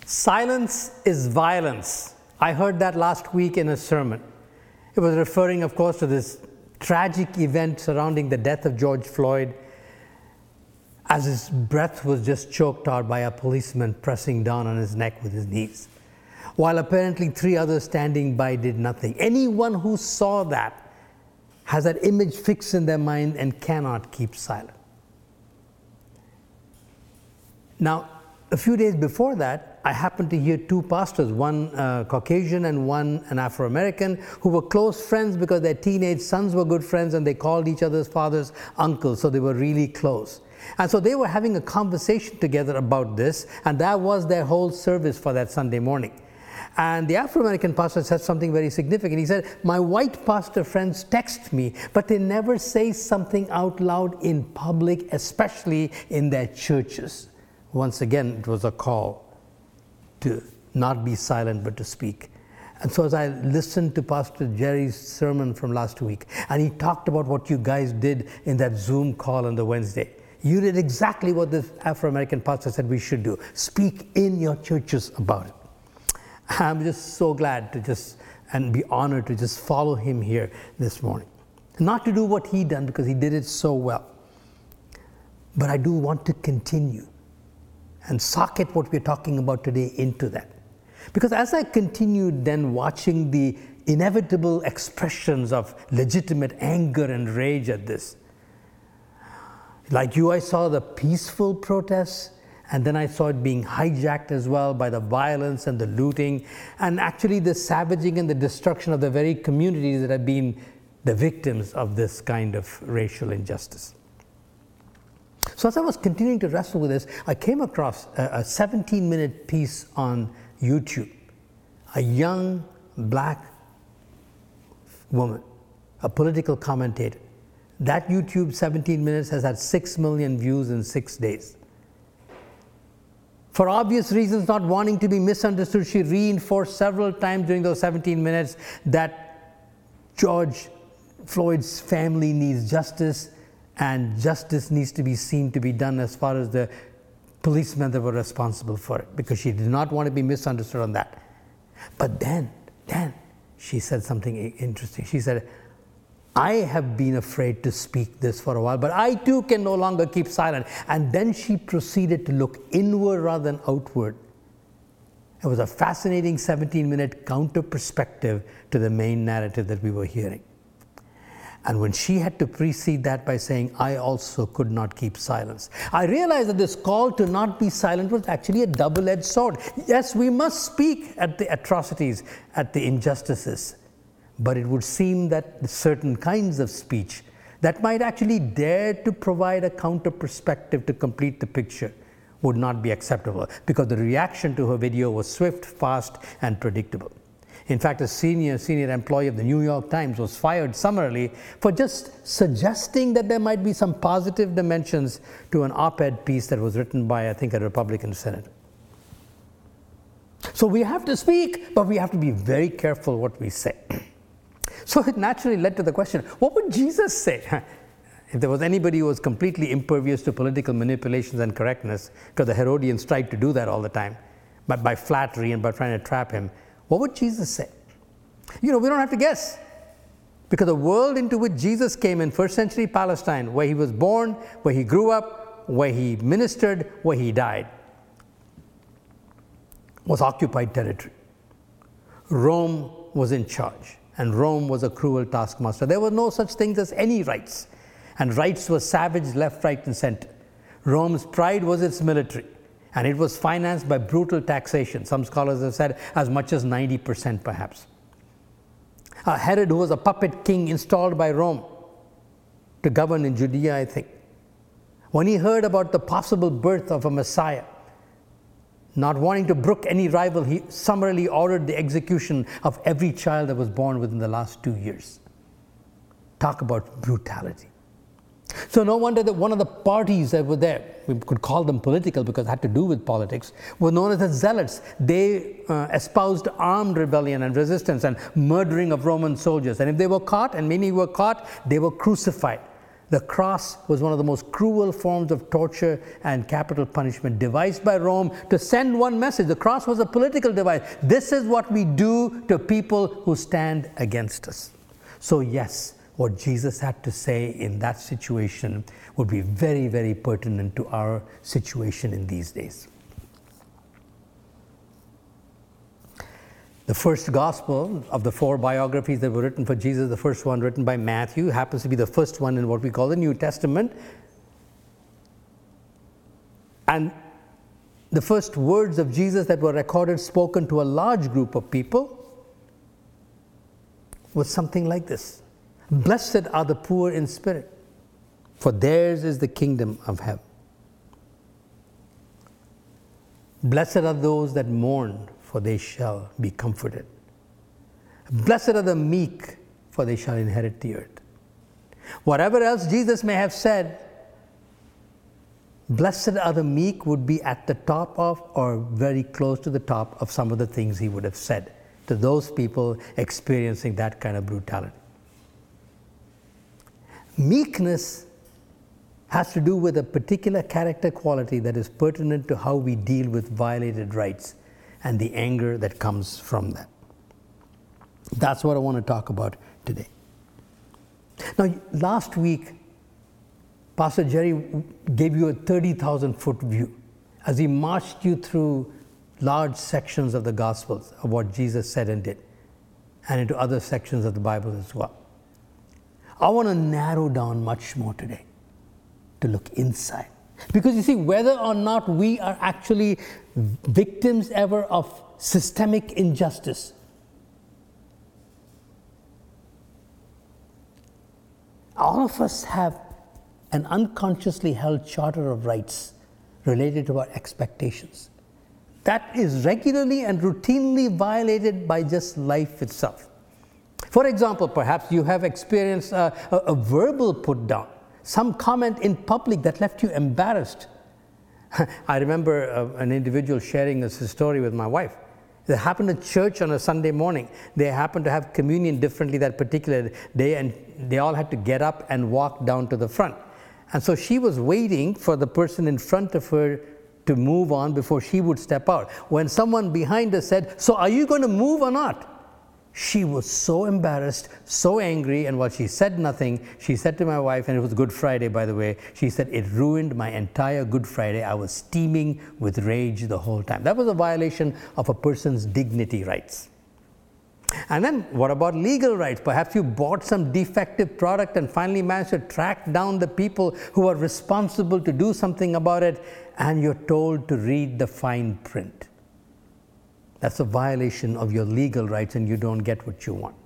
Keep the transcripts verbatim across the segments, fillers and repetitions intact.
Silence is violence. I heard that last week in a sermon. It was referring, of course, to this tragic event surrounding the death of George Floyd, as his breath was just choked out by a policeman pressing down on his neck with his knees, while apparently three others standing by did nothing. Anyone who saw that has that image fixed in their mind and cannot keep silent. Now, a few days before that, I happened to hear two pastors, one uh, Caucasian and one an Afro-American, who were close friends because their teenage sons were good friends and they called each other's fathers uncles, so they were really close. And so they were having a conversation together about this, and that was their whole service for that Sunday morning. And the Afro-American pastor said something very significant. He said, my white pastor friends text me, but they never say something out loud in public, especially in their churches. Once again, it was a call to not be silent, but to speak. And so as I listened to Pastor Jerry's sermon from last week, and he talked about what you guys did in that Zoom call on the Wednesday, you did exactly what this Afro-American pastor said we should do. Speak in your churches about it. I'm just so glad to just, and be honored to just follow him here this morning. Not to do what he done, because he did it so well. But I do want to continue and socket what we're talking about today into that. Because as I continued then watching the inevitable expressions of legitimate anger and rage at this, like you, I saw the peaceful protests, and then I saw it being hijacked as well by the violence and the looting, and actually the savaging and the destruction of the very communities that have been the victims of this kind of racial injustice. So as I was continuing to wrestle with this, I came across a seventeen minute piece on YouTube. A young black woman, a political commentator. That YouTube seventeen minutes has had six million views in six days. For obvious reasons, not wanting to be misunderstood, she reinforced several times during those seventeen minutes that George Floyd's family needs justice, and justice needs to be seen to be done as far as the policemen that were responsible for it, because she did not want to be misunderstood on that. But then, then she said something interesting. She said, I have been afraid to speak this for a while, but I too can no longer keep silent. And then she proceeded to look inward rather than outward. It was a fascinating seventeen minute counter perspective to the main narrative that we were hearing. And when she had to precede that by saying, I also could not keep silence, I realized that this call to not be silent was actually a double-edged sword. Yes, we must speak at the atrocities, at the injustices, but it would seem that certain kinds of speech that might actually dare to provide a counter perspective to complete the picture would not be acceptable, because the reaction to her video was swift, fast, and predictable. In fact, a senior, senior employee of the New York Times was fired summarily for just suggesting that there might be some positive dimensions to an op-ed piece that was written by, I think, a Republican senator. So we have to speak, but we have to be very careful what we say. So it naturally led to the question, what would Jesus say? If there was anybody who was completely impervious to political manipulations and correctness, because the Herodians tried to do that all the time, but by flattery and by trying to trap him, what would Jesus say? You know, we don't have to guess, because the world into which Jesus came in first century Palestine, where he was born, where he grew up, where he ministered, where he died, was occupied territory. Rome was in charge, and Rome was a cruel taskmaster. There were no such things as any rights, and rights were savage left, right, and center. Rome's pride was its military, and it was financed by brutal taxation. Some scholars have said as much as ninety percent perhaps. Uh, Herod, who was a puppet king installed by Rome to govern in Judea, I think, when he heard about the possible birth of a Messiah, not wanting to brook any rival, he summarily ordered the execution of every child that was born within the last two years. Talk about brutality. So no wonder that one of the parties that were there, we could call them political because it had to do with politics, were known as the Zealots. They uh, espoused armed rebellion and resistance and murdering of Roman soldiers. And if they were caught, and many were caught, they were crucified. The cross was one of the most cruel forms of torture and capital punishment devised by Rome to send one message. The cross was a political device. This is what we do to people who stand against us. So yes, what Jesus had to say in that situation would be very, very pertinent to our situation in these days. The first gospel of the four biographies that were written for Jesus, the first one written by Matthew, happens to be the first one in what we call the New Testament. And the first words of Jesus that were recorded, spoken to a large group of people, was something like this. Blessed are the poor in spirit, for theirs is the kingdom of heaven. Blessed are those that mourn, for they shall be comforted. Blessed are the meek, for they shall inherit the earth. Whatever else Jesus may have said, blessed are the meek would be at the top of or very close to the top of some of the things he would have said to those people experiencing that kind of brutality. Meekness has to do with a particular character quality that is pertinent to how we deal with violated rights and the anger that comes from that. That's what I want to talk about today. Now, last week, Pastor Jerry gave you a thirty thousand foot view as he marched you through large sections of the Gospels of what Jesus said and did, and into other sections of the Bible as well. I want to narrow down much more today to look inside. Because you see, whether or not we are actually victims ever of systemic injustice, all of us have an unconsciously held charter of rights related to our expectations. That is regularly and routinely violated by just life itself. For example, perhaps you have experienced a, a, a verbal put down, some comment in public that left you embarrassed. I remember uh, an individual sharing this story with my wife. It happened at church on a Sunday morning. They happened to have communion differently that particular day, and they all had to get up and walk down to the front. And so she was waiting for the person in front of her to move on before she would step out. When someone behind her said, "So are you going to move or not?" She was so embarrassed, so angry, and while she said nothing, she said to my wife, and it was Good Friday, by the way, she said, "It ruined my entire Good Friday. I was steaming with rage the whole time." That was a violation of a person's dignity rights. And then what about legal rights? Perhaps you bought some defective product and finally managed to track down the people who are responsible to do something about it, and you're told to read the fine print. That's a violation of your legal rights, and you don't get what you want.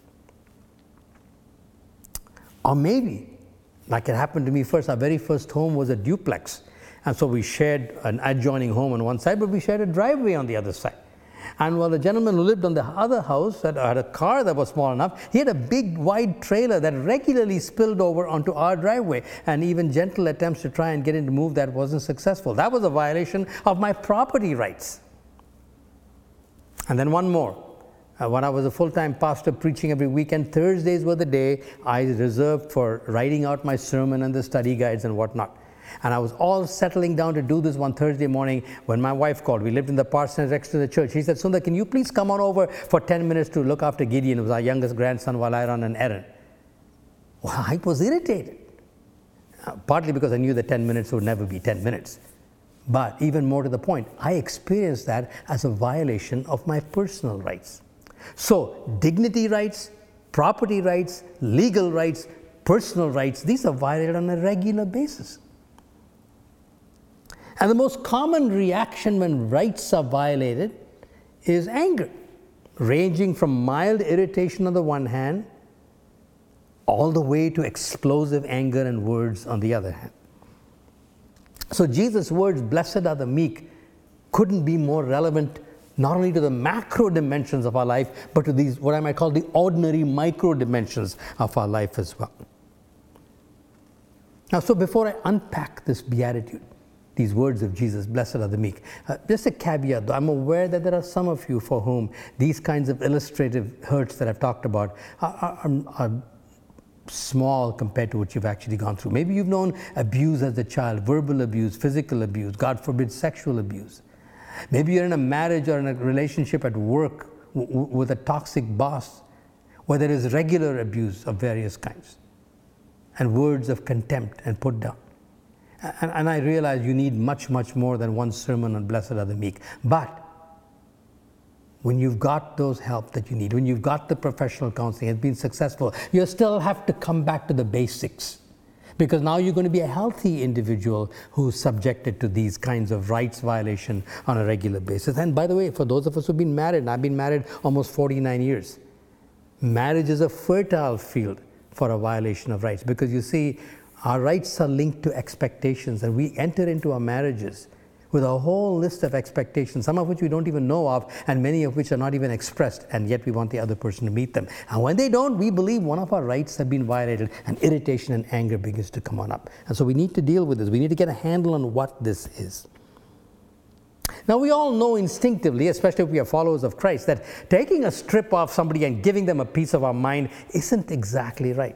Or maybe, like it happened to me first, our very first home was a duplex. And so we shared an adjoining home on one side, but we shared a driveway on the other side. And while the gentleman who lived on the other house had, had a car that was small enough, he had a big wide trailer that regularly spilled over onto our driveway. And even gentle attempts to try and get him to move that wasn't successful. That was a violation of my property rights. And then one more. Uh, when I was a full-time pastor preaching every weekend, Thursdays were the day I reserved for writing out my sermon and the study guides and whatnot. And I was all settling down to do this one Thursday morning when my wife called. We lived in the parsonage next to the church. She said, "Sundar, can you please come on over for ten minutes to look after Gideon, who was our youngest grandson, while I run an errand?" Well, I was irritated. Uh, partly because I knew that ten minutes would never be ten minutes. But even more to the point, I experienced that as a violation of my personal rights. So, dignity rights, property rights, legal rights, personal rights, these are violated on a regular basis. And the most common reaction when rights are violated is anger, ranging from mild irritation on the one hand, all the way to explosive anger and words on the other hand. So Jesus' words, "Blessed are the meek," couldn't be more relevant not only to the macro dimensions of our life, but to these, what I might call the ordinary micro dimensions of our life as well. Now, so before I unpack this beatitude, these words of Jesus, "Blessed are the meek," uh, just a caveat though, I'm aware that there are some of you for whom these kinds of illustrative hurts that I've talked about are, are, are small compared to what you've actually gone through. Maybe you've known abuse as a child, verbal abuse, physical abuse, God forbid, sexual abuse. Maybe you're in a marriage or in a relationship at work w- w- with a toxic boss, where there is regular abuse of various kinds and words of contempt and put down. And, and I realize you need much, much more than one sermon on Blessed Are the Meek. But when you've got those help that you need, when you've got the professional counseling, it's been successful, you still have to come back to the basics. Because now you're going to be a healthy individual who's subjected to these kinds of rights violation on a regular basis. And by the way, for those of us who've been married, and I've been married almost forty-nine years, marriage is a fertile field for a violation of rights, because you see, our rights are linked to expectations, and we enter into our marriages with a whole list of expectations, some of which we don't even know of, and many of which are not even expressed, and yet we want the other person to meet them. And when they don't, we believe one of our rights have been violated, and irritation and anger begins to come on up. And so we need to deal with this. We need to get a handle on what this is. Now, we all know instinctively, especially if we are followers of Christ, that taking a strip off somebody and giving them a piece of our mind isn't exactly right.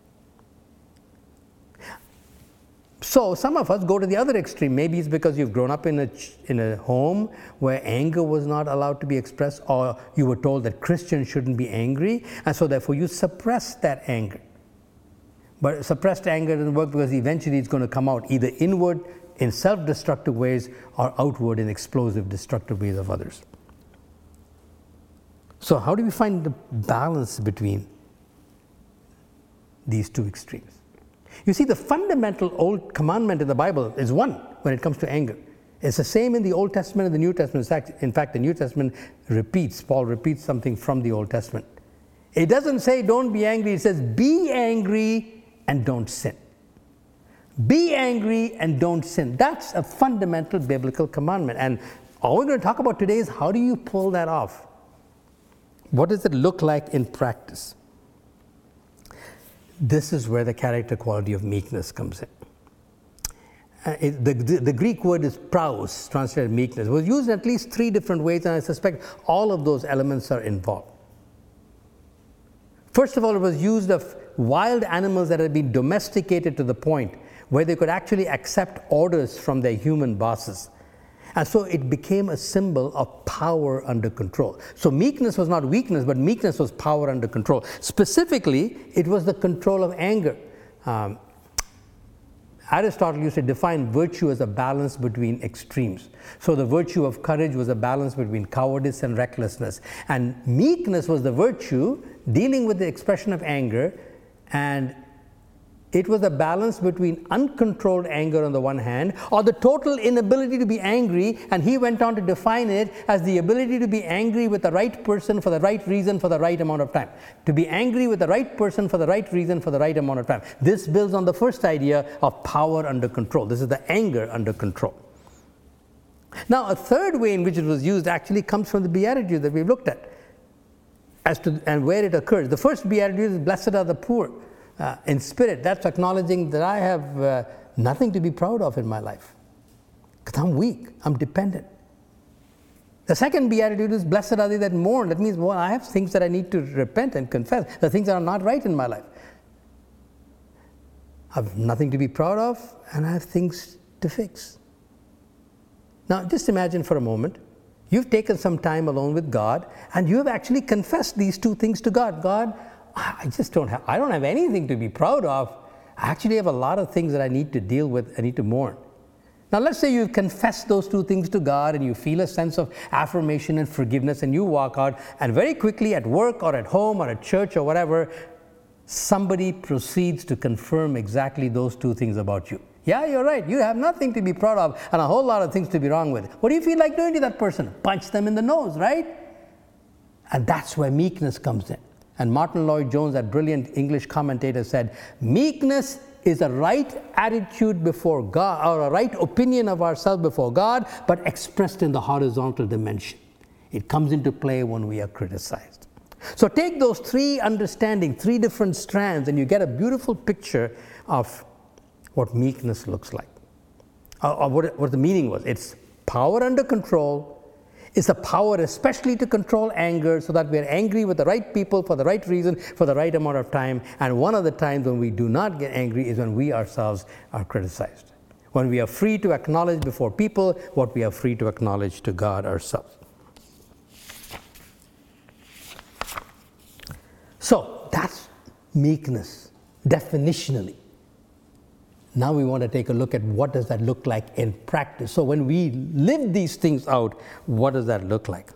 So some of us go to the other extreme. Maybe it's because you've grown up in a, in a home where anger was not allowed to be expressed, or you were told that Christians shouldn't be angry, and so therefore you suppress that anger. But suppressed anger doesn't work, because eventually it's going to come out either inward in self-destructive ways or outward in explosive, destructive ways of others. So how do we find the balance between these two extremes? You see, the fundamental old commandment in the Bible is one when it comes to anger. It's the same in the Old Testament and the New Testament. In fact, the New Testament repeats, Paul repeats something from the Old Testament. It doesn't say don't be angry, it says be angry and don't sin. Be angry and don't sin. That's a fundamental biblical commandment. And all we're going to talk about today is how do you pull that off? What does it look like in practice? This is where the character quality of meekness comes in. Uh, it, the, the, the Greek word is praus, translated meekness. It was used in at least three different ways, and I suspect all of those elements are involved. First of all, it was used of wild animals that had been domesticated to the point where they could actually accept orders from their human bosses. And so it became a symbol of power under control. So meekness was not weakness, but meekness was power under control. Specifically, it was the control of anger. Um, Aristotle used to define virtue as a balance between extremes. So the virtue of courage was a balance between cowardice and recklessness. And meekness was the virtue dealing with the expression of anger, and it was a balance between uncontrolled anger on the one hand, or the total inability to be angry, and he went on to define it as the ability to be angry with the right person for the right reason for the right amount of time. To be angry with the right person for the right reason for the right amount of time. This builds on the first idea of power under control. This is the anger under control. Now, a third way in which it was used actually comes from the Beatitudes that we've looked at, as to and where it occurs. The first Beatitude is, blessed are the poor Uh, in spirit. That's acknowledging that I have uh, nothing to be proud of in my life, because I'm weak, I'm dependent. The second beatitude is, blessed are they that mourn. That means, well, I have things that I need to repent and confess, the things that are not right in my life. I have nothing to be proud of, and I have things to fix. Now, just imagine for a moment, you've taken some time alone with God, and you have actually confessed these two things to God. God, I just don't have, I don't have anything to be proud of. I actually have a lot of things that I need to deal with, I need to mourn. Now let's say you've confessed those two things to God and you feel a sense of affirmation and forgiveness, and you walk out, and very quickly at work or at home or at church or whatever, somebody proceeds to confirm exactly those two things about you. Yeah, you're right, you have nothing to be proud of and a whole lot of things to be wrong with. What do you feel like doing to that person? Punch them in the nose, right? And that's where meekness comes in. And Martin Lloyd-Jones, that brilliant English commentator, said, meekness is a right attitude before God, or a right opinion of ourselves before God, but expressed in the horizontal dimension. It comes into play when we are criticized. So take those three understanding, three different strands, and you get a beautiful picture of what meekness looks like, or, or what, what the meaning was. It's power under control, It's the power especially to control anger so that we are angry with the right people for the right reason, for the right amount of time. And one of the times when we do not get angry is when we ourselves are criticized. When we are free to acknowledge before people what we are free to acknowledge to God ourselves. So that's meekness, definitionally. Now we want to take a look at what does that look like in practice. So when we live these things out, what does that look like?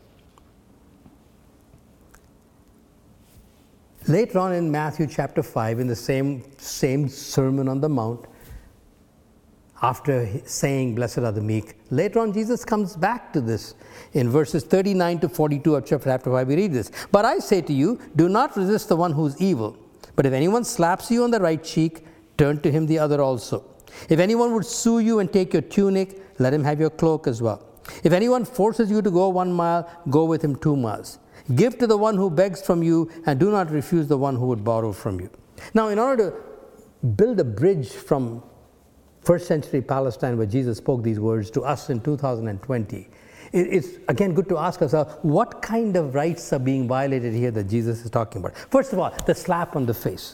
Later on in Matthew chapter five, in the same, same Sermon on the Mount, after saying, blessed are the meek, later on Jesus comes back to this. In verses thirty-nine to forty-two of chapter five, we read this. But I say to you, do not resist the one who is evil. But if anyone slaps you on the right cheek, turn to him the other also. If anyone would sue you and take your tunic, let him have your cloak as well. If anyone forces you to go one mile, go with him two miles. Give to the one who begs from you, and do not refuse the one who would borrow from you. Now, in order to build a bridge from first century Palestine, where Jesus spoke these words, to us in two thousand twenty, it's again good to ask ourselves, what kind of rights are being violated here that Jesus is talking about? First of all, the slap on the face.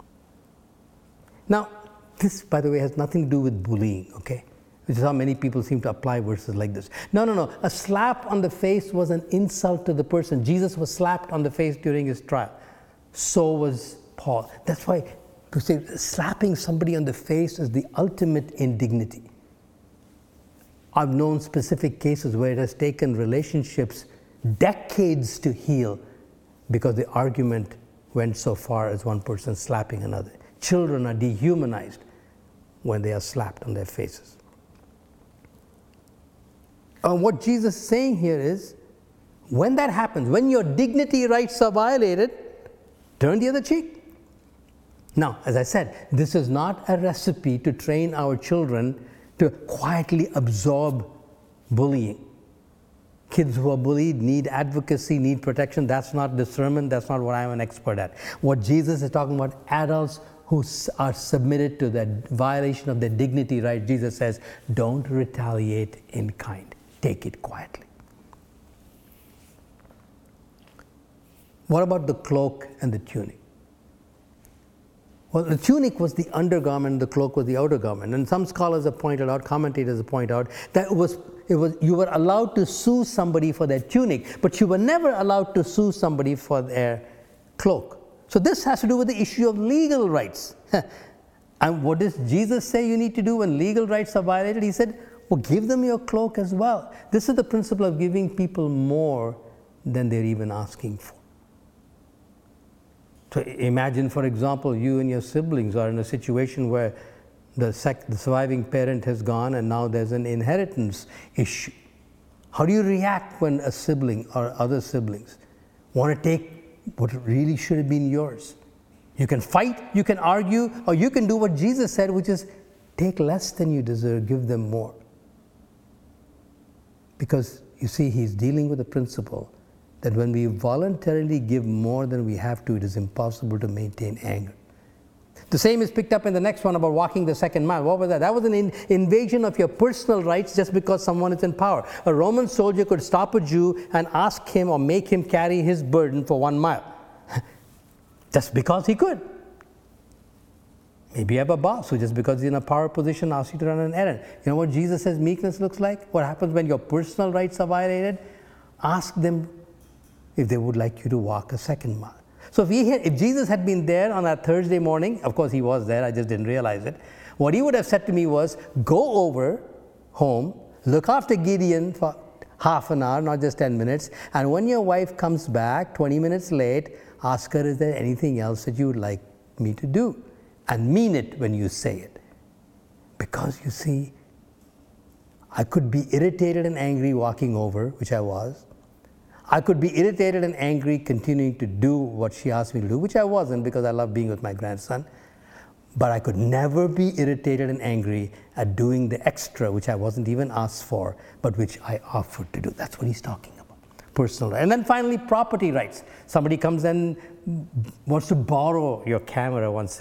Now, this, by the way, has nothing to do with bullying, okay? Which is how many people seem to apply verses like this. No, no, no. A slap on the face was an insult to the person. Jesus was slapped on the face during his trial. So was Paul. That's why to say slapping somebody on the face is the ultimate indignity. I've known specific cases where it has taken relationships decades to heal because the argument went so far as one person slapping another. Children are dehumanized when they are slapped on their faces. And what Jesus is saying here is, when that happens, when your dignity rights are violated, turn the other cheek. Now, as I said, this is not a recipe to train our children to quietly absorb bullying. Kids who are bullied need advocacy, need protection. That's not discernment. That's not what I'm an expert at. What Jesus is talking about, adults who are submitted to the violation of their dignity right. Jesus says, don't retaliate in kind. Take it quietly. What about the cloak and the tunic? Well, the tunic was the undergarment, the cloak was the outer garment. And some scholars have pointed out, commentators have pointed out, that it was, it was, you were allowed to sue somebody for their tunic, but you were never allowed to sue somebody for their cloak. So this has to do with the issue of legal rights. And what does Jesus say you need to do when legal rights are violated? He said, well, give them your cloak as well. This is the principle of giving people more than they're even asking for. So imagine, for example, you and your siblings are in a situation where the, sec- the surviving parent has gone and now there's an inheritance issue. How do you react when a sibling or other siblings want to take what really should have been yours? You can fight, you can argue, or you can do what Jesus said, which is take less than you deserve, give them more. Because you see, he's dealing with a principle that when we voluntarily give more than we have to, it is impossible to maintain anger. The same is picked up in the next one about walking the second mile. What was that? That was an in- invasion of your personal rights just because someone is in power. A Roman soldier could stop a Jew and ask him or make him carry his burden for one mile. Just because he could. Maybe you have a boss who just because he's in a power position asks you to run an errand. You know what Jesus says meekness looks like? What happens when your personal rights are violated? Ask them if they would like you to walk a second mile. So if, he had, if Jesus had been there on that Thursday morning, of course he was there, I just didn't realize it, what he would have said to me was, go over home, look after Gideon for half an hour, not just ten minutes, and when your wife comes back twenty minutes late, ask her, is there anything else that you would like me to do? And mean it when you say it. Because you see, I could be irritated and angry walking over, which I was. I could be irritated and angry continuing to do what she asked me to do, which I wasn't because I love being with my grandson. But I could never be irritated and angry at doing the extra, which I wasn't even asked for, but which I offered to do. That's what he's talking about. Personal. And then finally, property rights. Somebody comes and wants to borrow your camera once again.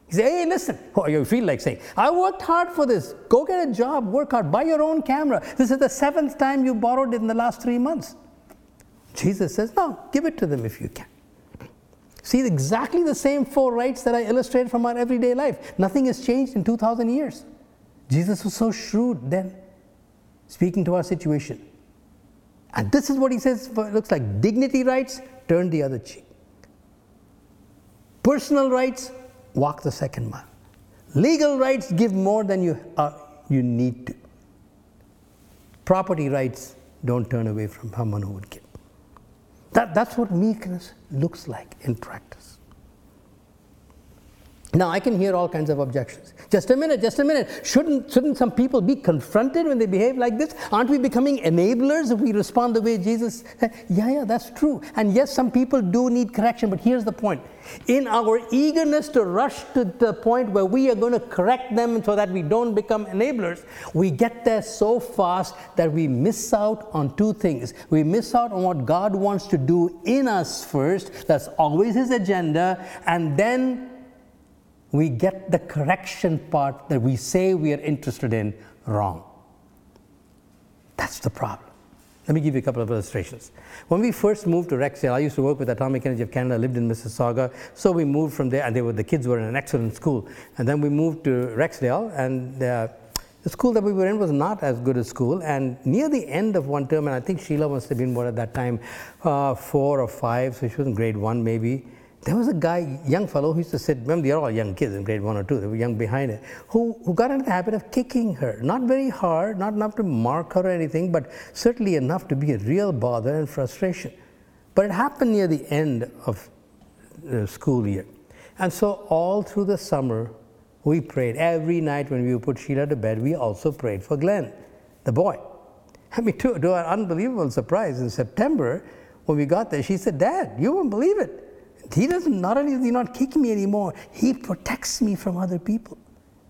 You say, hey, listen, or you feel like saying, I worked hard for this. Go get a job, work hard, buy your own camera. This is the seventh time you borrowed it in the last three months. Jesus says, no, give it to them if you can. See, exactly the same four rights that I illustrated from our everyday life. Nothing has changed in two thousand years. Jesus was so shrewd then, speaking to our situation. And this is what he says, it looks like dignity rights, turn the other cheek. Personal rights, walk the second mile. Legal rights, give more than you, uh, you need to. Property rights, don't turn away from someone who would give. That, that's what meekness looks like in practice. Now, I can hear all kinds of objections. Just a minute, just a minute. Shouldn't, shouldn't some people be confronted when they behave like this? Aren't we becoming enablers if we respond the way Jesus said? Yeah, yeah, that's true. And yes, some people do need correction, but here's the point. In our eagerness to rush to the point where we are going to correct them so that we don't become enablers, we get there so fast that we miss out on two things. We miss out on what God wants to do in us first. That's always His agenda. And then we get the correction part that we say we are interested in wrong. That's the problem. Let me give you a couple of illustrations. When we first moved to Rexdale, I used to work with Atomic Energy of Canada, lived in Mississauga, so we moved from there, and they were, the kids were in an excellent school. And then we moved to Rexdale, and uh, the school that we were in was not as good a school. And near the end of one term, and I think Sheila must have been what at that time, uh, four or five, so she was in grade one maybe, there was a guy, young fellow, who used to sit, remember, they're all young kids in grade one or two, they were young behind it, who, who got into the habit of kicking her. Not very hard, not enough to mark her or anything, but certainly enough to be a real bother and frustration. But it happened near the end of the school year. And so all through the summer, we prayed. Every night when we would put Sheila to bed, we also prayed for Glenn, the boy. I mean, to, to our unbelievable surprise, in September, when we got there, she said, Dad, you won't believe it. He doesn't, not only does he not kick me anymore, he protects me from other people.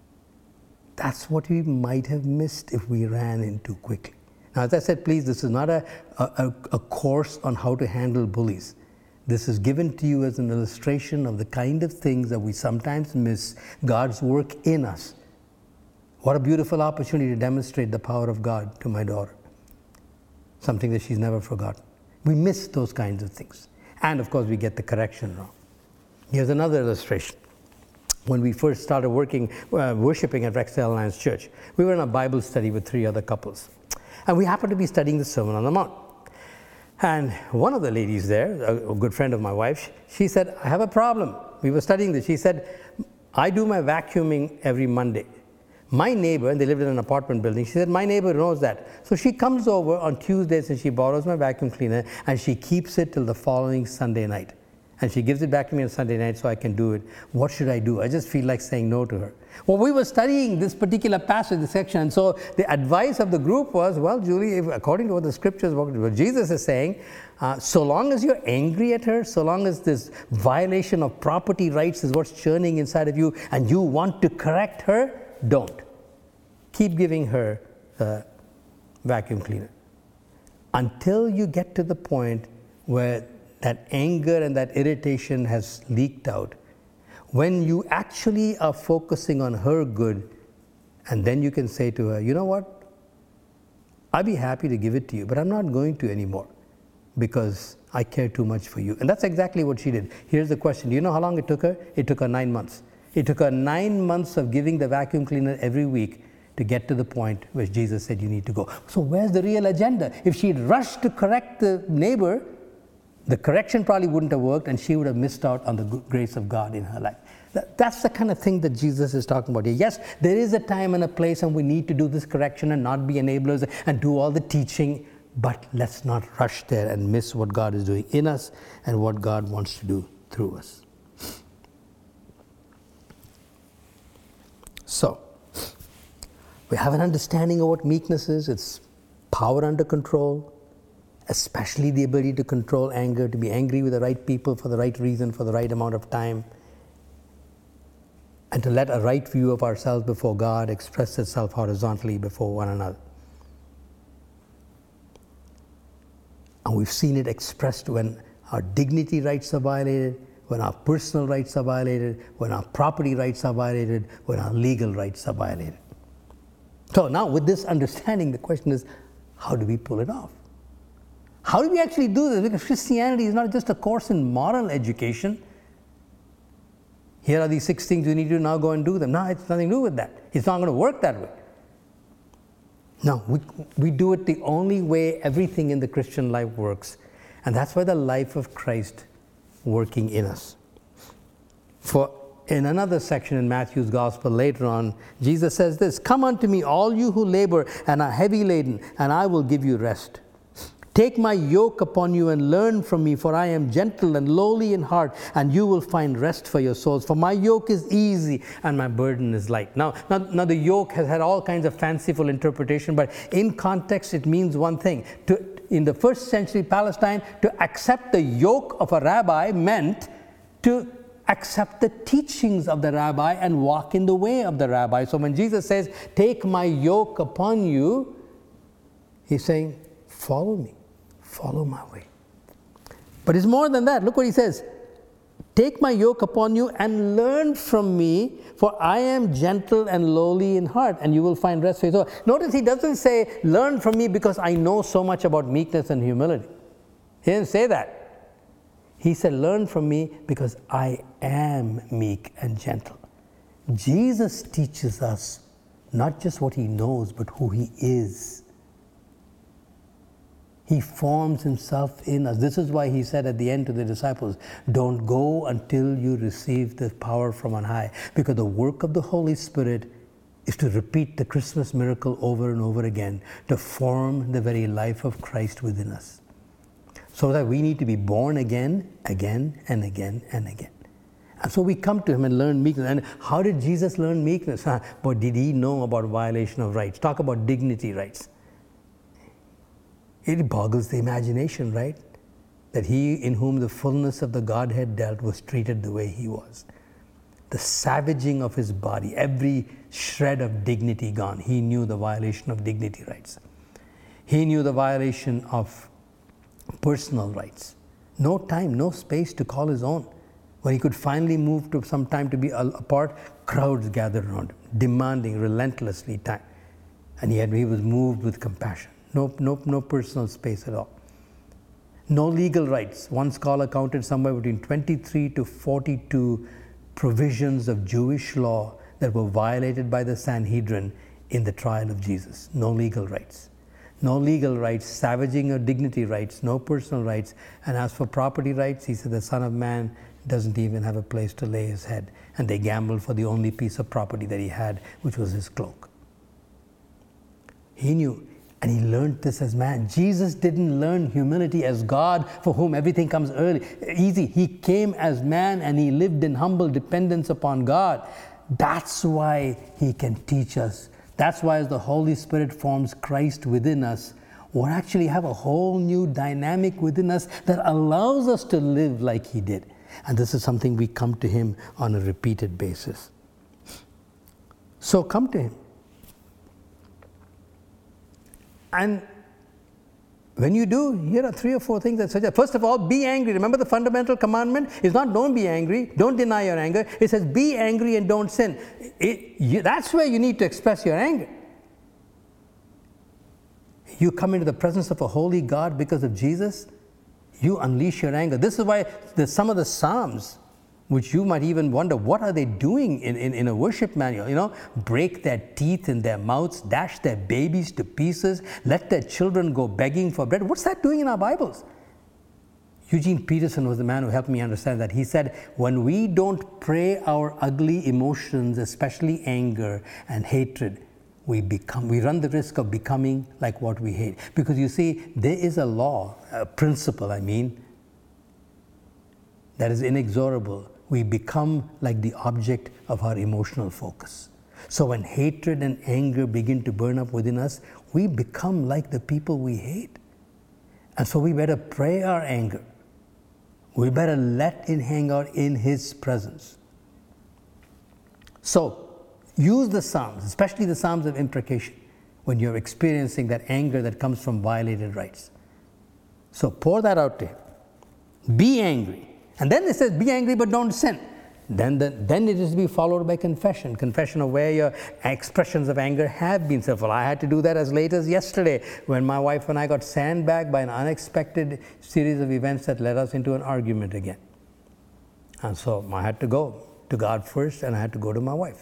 That's what we might have missed if we ran in too quickly. Now, as I said, please, this is not a, a, a course on how to handle bullies. This is given to you as an illustration of the kind of things that we sometimes miss, God's work in us. What a beautiful opportunity to demonstrate the power of God to my daughter. Something that she's never forgotten. We miss those kinds of things. And of course, we get the correction wrong. Here's another illustration. When we first started working, uh, worshiping at Rexdale Alliance Church, we were in a Bible study with three other couples. And we happened to be studying the Sermon on the Mount. And one of the ladies there, a, a good friend of my wife, she said, I have a problem. We were studying this. She said, I do my vacuuming every Monday. My neighbor, and they lived in an apartment building, she said, my neighbor knows that. So she comes over on Tuesdays and she borrows my vacuum cleaner and she keeps it till the following Sunday night. And she gives it back to me on Sunday night so I can do it. What should I do? I just feel like saying no to her. Well, we were studying this particular passage, this section, and so the advice of the group was, well, Julie, if, according to what the scriptures, what Jesus is saying, uh, so long as you're angry at her, so long as this violation of property rights is what's churning inside of you, and you want to correct her, don't. Keep giving her the vacuum cleaner until you get to the point where that anger and that irritation has leaked out. When you actually are focusing on her good, and then you can say to her, you know what? I'd be happy to give it to you, but I'm not going to anymore because I care too much for you. And that's exactly what she did. Here's the question. Do you know how long it took her? It took her nine months. It took her nine months of giving the vacuum cleaner every week to get to the point where Jesus said you need to go. So where's the real agenda? If she'd rushed to correct the neighbor, the correction probably wouldn't have worked and she would have missed out on the grace of God in her life. That's the kind of thing that Jesus is talking about here. Yes, there is a time and a place and we need to do this correction and not be enablers and do all the teaching, but let's not rush there and miss what God is doing in us and what God wants to do through us. So, we have an understanding of what meekness is. It's power under control, especially the ability to control anger, to be angry with the right people for the right reason, for the right amount of time, and to let a right view of ourselves before God express itself horizontally before one another. And we've seen it expressed when our dignity rights are violated, when our personal rights are violated, when our property rights are violated, when our legal rights are violated. So now with this understanding, the question is, how do we pull it off? How do we actually do this? Because Christianity is not just a course in moral education. Here are these six things you need to now go and do them. No, it's nothing to do with that. It's not going to work that way. No, we, we do it the only way everything in the Christian life works. And that's why the life of Christ working in us. For in another section in Matthew's Gospel later on, Jesus says this, "Come unto me, all you who labor and are heavy laden, and I will give you rest. Take my yoke upon you and learn from me, for I am gentle and lowly in heart, and you will find rest for your souls. For my yoke is easy and my burden is light." Now, now, now the yoke has had all kinds of fanciful interpretation, but in context it means one thing. To, in the first century Palestine, to accept the yoke of a rabbi meant to accept the teachings of the rabbi and walk in the way of the rabbi. So when Jesus says, "Take my yoke upon you," he's saying, follow me. Follow my way. But it's more than that. Look what he says. "Take my yoke upon you and learn from me, for I am gentle and lowly in heart, and you will find rest for your soul." Notice he doesn't say, "Learn from me because I know so much about meekness and humility." He didn't say that. He said, "Learn from me because I am meek and gentle." Jesus teaches us not just what he knows, but who he is. He forms himself in us. This is why he said at the end to the disciples, "Don't go until you receive the power from on high." Because the work of the Holy Spirit is to repeat the Christmas miracle over and over again, to form the very life of Christ within us. So that we need to be born again, again, and again, and again. And so we come to him and learn meekness. And how did Jesus learn meekness? Huh? But did he know about violation of rights? Talk about dignity rights. It boggles the imagination, right? That he in whom the fullness of the Godhead dwelt was treated the way he was. The savaging of his body, every shred of dignity gone. He knew the violation of dignity rights. He knew the violation of personal rights. No time, no space to call his own. When he could finally move to some time to be apart, crowds gathered around him, demanding relentlessly time. And yet he was moved with compassion. No, no, no personal space at all. No legal rights. One scholar counted somewhere between twenty-three to forty-two provisions of Jewish law that were violated by the Sanhedrin in the trial of Jesus. No legal rights. No legal rights, savaging of dignity rights, no personal rights. And as for property rights, he said the Son of Man doesn't even have a place to lay his head. And they gambled for the only piece of property that he had, which was his cloak. He knew. And he learned this as man. Jesus didn't learn humility as God, for whom everything comes early, easy. He came as man and he lived in humble dependence upon God. That's why he can teach us. That's why as the Holy Spirit forms Christ within us, we actually have a whole new dynamic within us that allows us to live like he did. And this is something we come to him on a repeated basis. So come to him. And when you do, here are three or four things that suggest. First of all, be angry. Remember the fundamental commandment is not don't be angry, don't deny your anger. It says be angry and don't sin. It, you, that's where you need to express your anger. You come into the presence of a holy God because of Jesus, you unleash your anger. This is why there's some of the Psalms, which you might even wonder, what are they doing in, in, in a worship manual? You know, break their teeth in their mouths, dash their babies to pieces, let their children go begging for bread. What's that doing in our Bibles? Eugene Peterson was the man who helped me understand that. He said, when we don't pray our ugly emotions, especially anger and hatred, we become, we run the risk of becoming like what we hate. Because you see, there is a law, a principle, I mean, that is inexorable. We become like the object of our emotional focus. So when hatred and anger begin to burn up within us, we become like the people we hate. And so we better pray our anger. We better let it hang out in his presence. So use the Psalms, especially the Psalms of imprecation, when you're experiencing that anger that comes from violated rights. So pour that out to him. Be angry. And then it says, be angry but don't sin. Then, the, then it is to be followed by confession. Confession of where your expressions of anger have been sinful. I had to do that as late as yesterday when my wife and I got sandbagged by an unexpected series of events that led us into an argument again. And so I had to go to God first, and I had to go to my wife.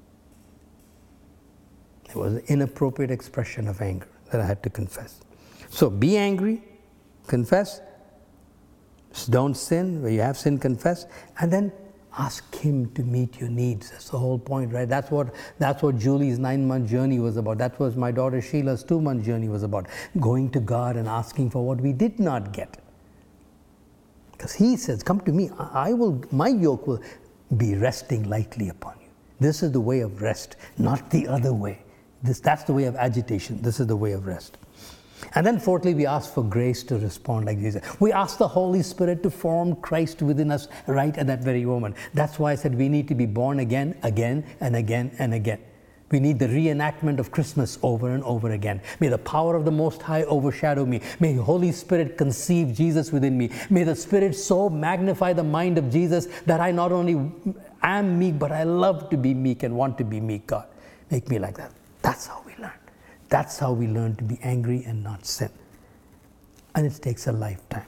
It was an inappropriate expression of anger that I had to confess. So be angry, confess, don't sin. Where you have sinned, confess, and then ask Him to meet your needs. That's the whole point, right? That's what that's what Julie's nine-month journey was about. That was my daughter Sheila's two-month journey was about. Going to God and asking for what we did not get. Because He says, come to me, I will, my yoke will be resting lightly upon you. This is the way of rest, not the other way. This, that's the way of agitation. This is the way of rest. And then fourthly, we ask for grace to respond like Jesus. We ask the Holy Spirit to form Christ within us right at that very moment. That's why I said we need to be born again, again, and again, and again. We need the reenactment of Christmas over and over again. May the power of the Most High overshadow me. May the Holy Spirit conceive Jesus within me. May the Spirit so magnify the mind of Jesus that I not only am meek, but I love to be meek and want to be meek, God. Make me like that. That's how we learn. That's how we learn to be angry and not sin. And it takes a lifetime.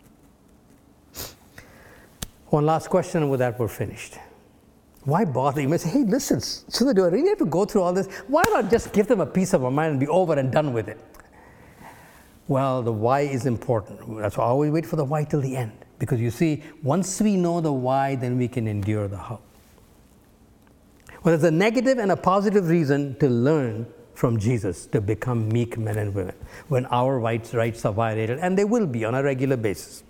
One last question, and with that we're finished. Why bother? You may say, hey, listen, so do I really have to go through all this? Why not just give them a piece of our mind and be over and done with it? Well, the why is important. That's why I always wait for the why till the end. Because you see, once we know the why, then we can endure the how. Well, there's a negative and a positive reason to learn from Jesus to become meek men and women when our rights, rights are violated, and they will be on a regular basis.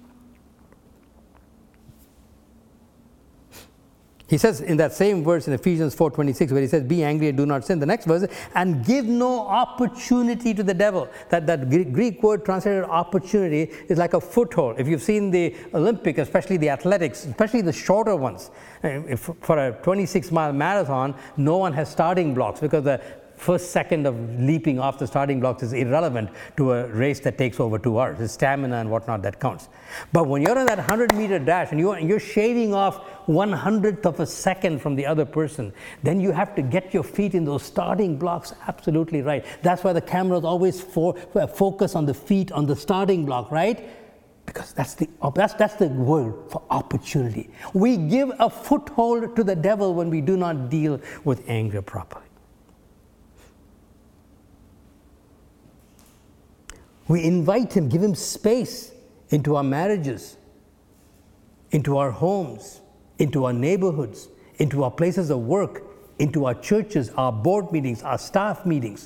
He says in that same verse in Ephesians four twenty-six, where he says, be angry and do not sin. The next verse, and give no opportunity to the devil. That, that Greek word translated opportunity is like a foothold. If you've seen the Olympic, especially the athletics, especially the shorter ones, if for a twenty-six mile marathon, no one has starting blocks because the first second of leaping off the starting blocks is irrelevant to a race that takes over two hours. It's stamina and whatnot that counts. But when you're on that one hundred meter dash and you're, you're shaving off one hundredth of a second from the other person, then you have to get your feet in those starting blocks absolutely right. That's why the cameras always for, focus on the feet on the starting block, right? Because that's the, that's, that's the word for opportunity. We give a foothold to the devil when we do not deal with anger properly. We invite him, give him space into our marriages, into our homes, into our neighborhoods, into our places of work, into our churches, our board meetings, our staff meetings.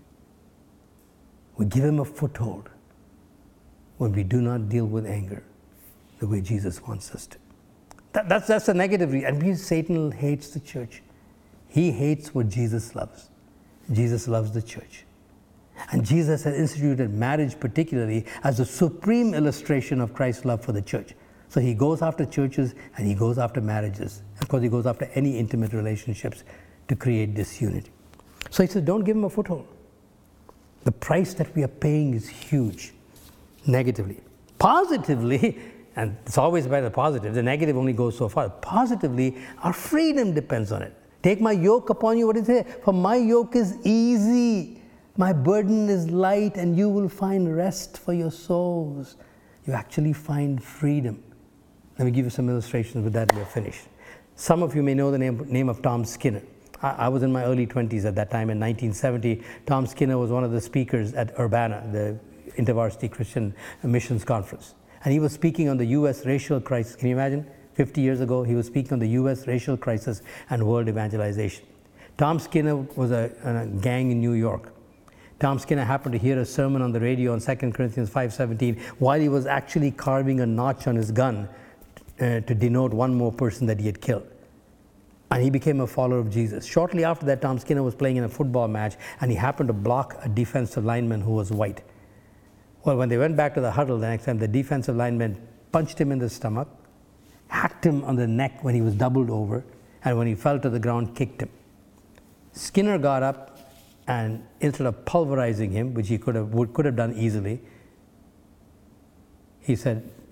We give him a foothold when we do not deal with anger the way Jesus wants us to. That, that's, that's a negative reason. And because Satan hates the church. He hates what Jesus loves. Jesus loves the church. And Jesus has instituted marriage particularly as a supreme illustration of Christ's love for the church. So he goes after churches and he goes after marriages. Of course, he goes after any intimate relationships to create disunity. So he says, don't give him a foothold. The price that we are paying is huge, negatively. Positively, and it's always about the positive, the negative only goes so far. Positively, our freedom depends on it. Take my yoke upon you, what does it say? For my yoke is easy. My burden is light, and you will find rest for your souls. You actually find freedom. Let me give you some illustrations. With that, we are finished. Some of you may know the name, name of Tom Skinner. I, I was in my early twenties at that time in nineteen seventy. Tom Skinner was one of the speakers at Urbana, the InterVarsity Christian Missions Conference. And he was speaking on the U S racial crisis. Can you imagine? fifty years ago, he was speaking on the U S racial crisis and world evangelization. Tom Skinner was a, a gang in New York. Tom Skinner happened to hear a sermon on the radio on Second Corinthians five seventeen while he was actually carving a notch on his gun uh, to denote one more person that he had killed. And he became a follower of Jesus. Shortly after that, Tom Skinner was playing in a football match and he happened to block a defensive lineman who was white. Well, when they went back to the huddle the next time, the defensive lineman punched him in the stomach, hacked him on the neck when he was doubled over, and when he fell to the ground, kicked him. Skinner got up, and instead of pulverizing him, which he could have, would, could have done easily, he said,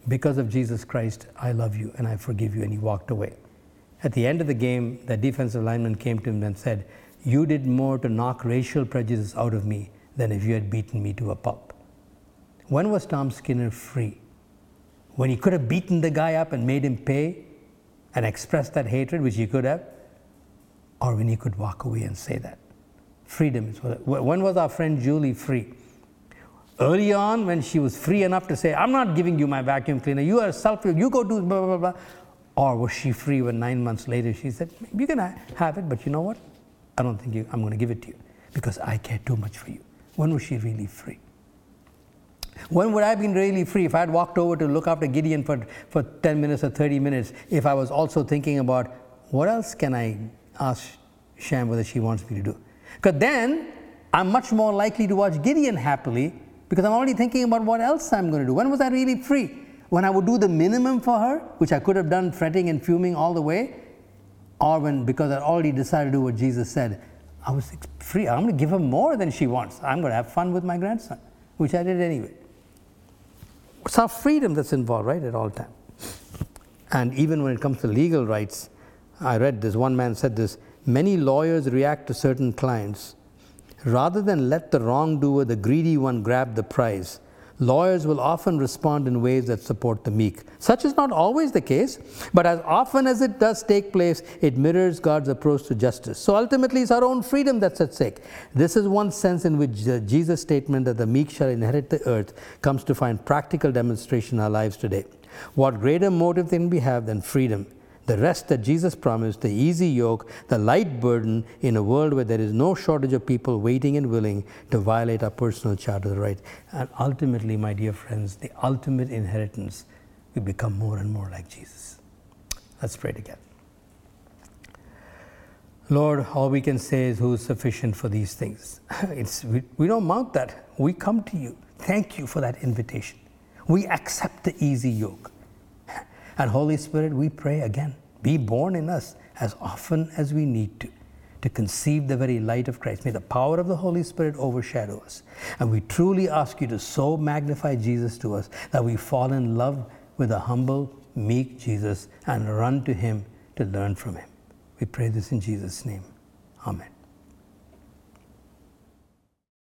because of Jesus Christ, I love you and I forgive you. And he walked away. At the end of the game, the defensive lineman came to him and said, you did more to knock racial prejudice out of me than if you had beaten me to a pulp. When was Tom Skinner free? When he could have beaten the guy up and made him pay and expressed that hatred, which he could have, or when he could walk away and say that. Freedom is what. When was our friend Julie free? Early on, when she was free enough to say, I'm not giving you my vacuum cleaner, you are selfish, you go do blah, blah, blah. Or was she free when nine months later she said, you can have it, but you know what? I don't think you, I'm going to give it to you because I care too much for you. When was she really free? When would I have been really free if I had walked over to look after Gideon for, for ten minutes or thirty minutes, if I was also thinking about what else can I ask Sham whether she wants me to do? Because then I'm much more likely to watch Gideon happily because I'm already thinking about what else I'm going to do. When was I really free? When I would do the minimum for her, which I could have done fretting and fuming all the way, or when, because I already decided to do what Jesus said, I was free. I'm going to give her more than she wants. I'm going to have fun with my grandson, which I did anyway. It's our freedom that's involved, right, at all times. And even when it comes to legal rights, I read this, one man said this, many lawyers react to certain clients. Rather than let the wrongdoer, the greedy one, grab the prize, lawyers will often respond in ways that support the meek. Such is not always the case, but as often as it does take place, it mirrors God's approach to justice. So ultimately, it's our own freedom that's at stake. This is one sense in which Jesus' statement that the meek shall inherit the earth comes to find practical demonstration in our lives today. What greater motive can we have than freedom? The rest that Jesus promised, the easy yoke, the light burden in a world where there is no shortage of people waiting and willing to violate our personal charter right. And ultimately, my dear friends, the ultimate inheritance, we become more and more like Jesus. Let's pray together. Lord, all we can say is who is sufficient for these things. It's, we, we don't mount that. We come to you. Thank you for that invitation. We accept the easy yoke. And Holy Spirit, we pray again, be born in us as often as we need to, to conceive the very light of Christ. May the power of the Holy Spirit overshadow us. And we truly ask you to so magnify Jesus to us that we fall in love with a humble, meek Jesus and run to him to learn from him. We pray this in Jesus' name. Amen.